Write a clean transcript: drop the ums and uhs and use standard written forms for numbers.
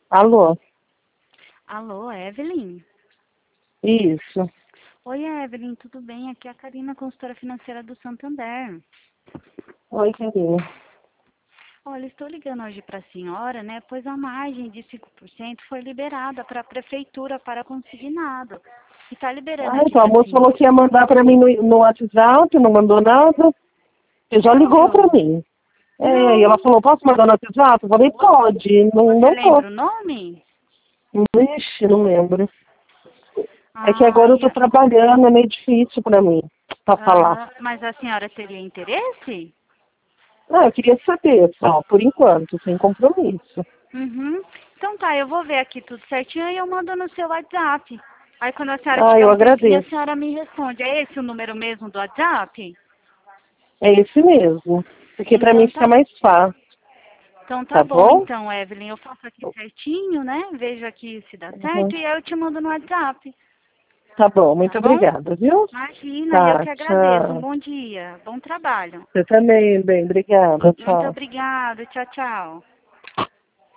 Alô? Alô, Evelyn? Isso. Oi, Evelyn, tudo bem? Aqui é a Karina, consultora financeira do Santander. Oi, Karina. Olha, estou ligando hoje para a senhora, né? Pois a margem de 5% foi liberada para a prefeitura para consignado. E está liberando Ah, aqui então a para a moça senhora. falou que ia mandar pra mim no WhatsApp, não mandou nada. Você já ligou pra Sério? mim. E ela Não. falou, posso mandar no WhatsApp? Eu falei, pode. Não, Você não lembra posso. o nome? Ixi, não lembro. É que agora eu Ai, tô trabalhando, é meio difícil pra mim, pra falar. aham. Mas a senhora teria interesse? Ah, eu queria saber, só, por enquanto, sem compromisso. Uhum. Então tá, eu vou ver aqui tudo certinho e eu mando no seu WhatsApp. Aí quando a senhora Ah, tiver eu um tempinho, a agradeço. senhora me responde. É esse o número mesmo do WhatsApp? É esse mesmo. Porque pra mim Então fica tá, mais fácil, então tá tá bom, bom? então, Evelyn. Eu faço aqui certinho, né? Vejo aqui se dá Uhum. certo e aí eu te mando no WhatsApp, Tá bom, tá muito bom? obrigada, viu? Imagina, eu Tá, que agradeço. Um tchau. bom dia, bom trabalho. Você também, bem, obrigada, Muito tchau. obrigada, tchau, tchau.